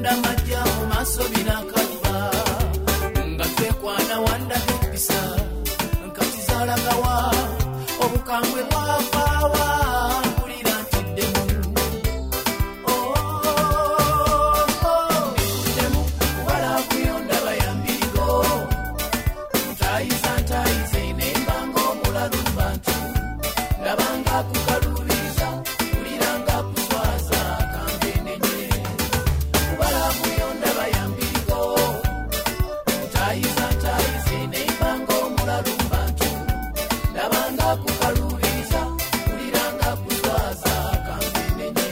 Wanda majja mu maaso binakaliba nga twekwana wanda kepisa nkati zalagawa obukambwe bwafaawa mpulira ntiddemu nikuddemu kubala kuyonda bayambirigo ntayiza nembanga omulalu bantu ndabanga kukaluubiriza mpuliranga kuswaza kambenenye kubala kuyonda bayambirigo ntayiza nembanga omulalu bantu ndabanga kukaluubiriza mpuliranga kuswaza kambenenye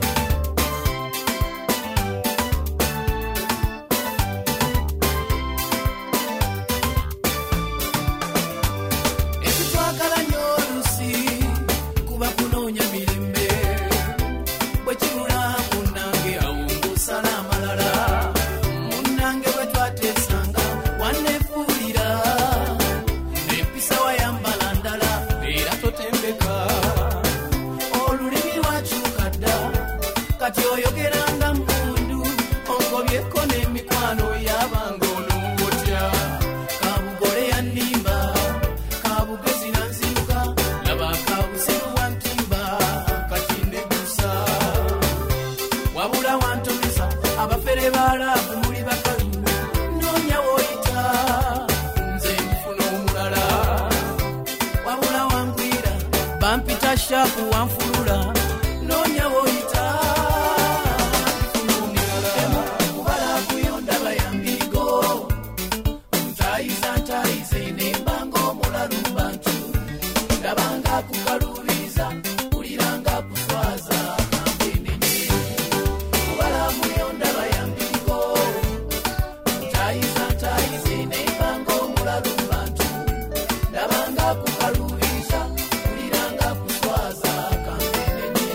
ekitwagala nnyo olusi kuba kunoonya mirembe bwe kibula munnange awungusala amalala munnange bwe twateesanga wanneefuulira n'empisa wayambala ndala era totembeka olulimi lwakyuka dda kati oyogeranga mmundu ongobyeko n'emikwano yabanga onoongotya kabugole yannimba kabugezi nanziruka laba kabusiru wantimba kati ndegusa wabula wantomesa abafere balaavu muli bakalu noonya woyita nze nfuna omulala wabula wangwira bampita shapu wanfulula noonya woyita nfuna omulala kubala kuyonda bayambirigo ntayiza nembanga omulalu bantu ndabanga kukaluubiriza mpuliranga kuswaza kambenenye kubala kuyonda bayambirigo ntayiza nembanga omulalu bantu ndabanga kukaluubiriza mpuliranga kuswaza kambenenye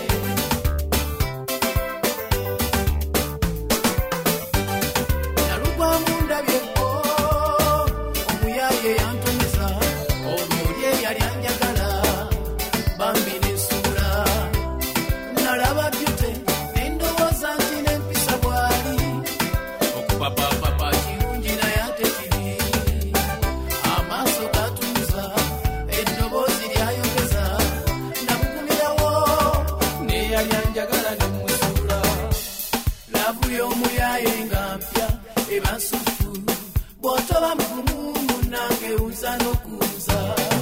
nalugwamu ndabyeko omuyaye yantomeza omulye yali anjagala bambi n'ensuula nalaba byute nendowooza nti n'empisa bwali okupapapapa kirungi naye ate kibi amaaso gatuuza eddoboozi lyayongeza namugumirawo neyali anjagala nemusuula laavu y'omuyaye nga mpya eba nsufu bw'otoba mugumu munnange uza n'okuza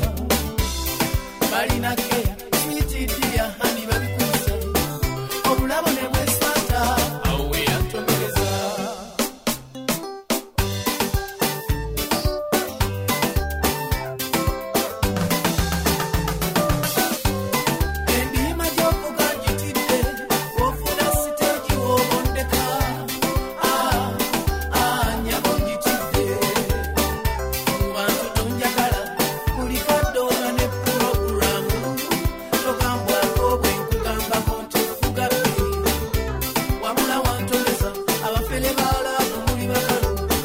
balina keya switidiya hani babikuza obulabo ne bweswata awo weyantomereza endiima gy'ovuga gitidde ofuna siteegi w'obondeka nyabo ngitidde mu bantu tonjagala buli kaddoga ne puroguramu togambwako bwe nkugambako nti kugabbe wabula wantomeza abafere balaavu muli bakalu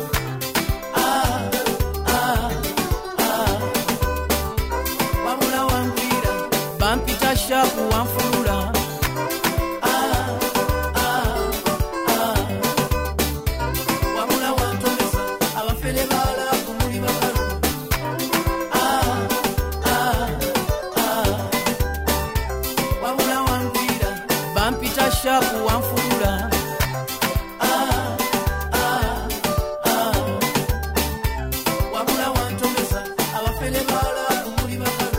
wabula wangwira bampita shapu wanfulula wabula wantomeza abafere balaavu muli bakalu wabula wangwira bampita shapu wanfulula wabula wantomeza abafere balaavu muli bakalu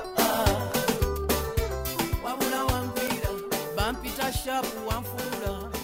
wabula wangwira bampita shapu wanfulula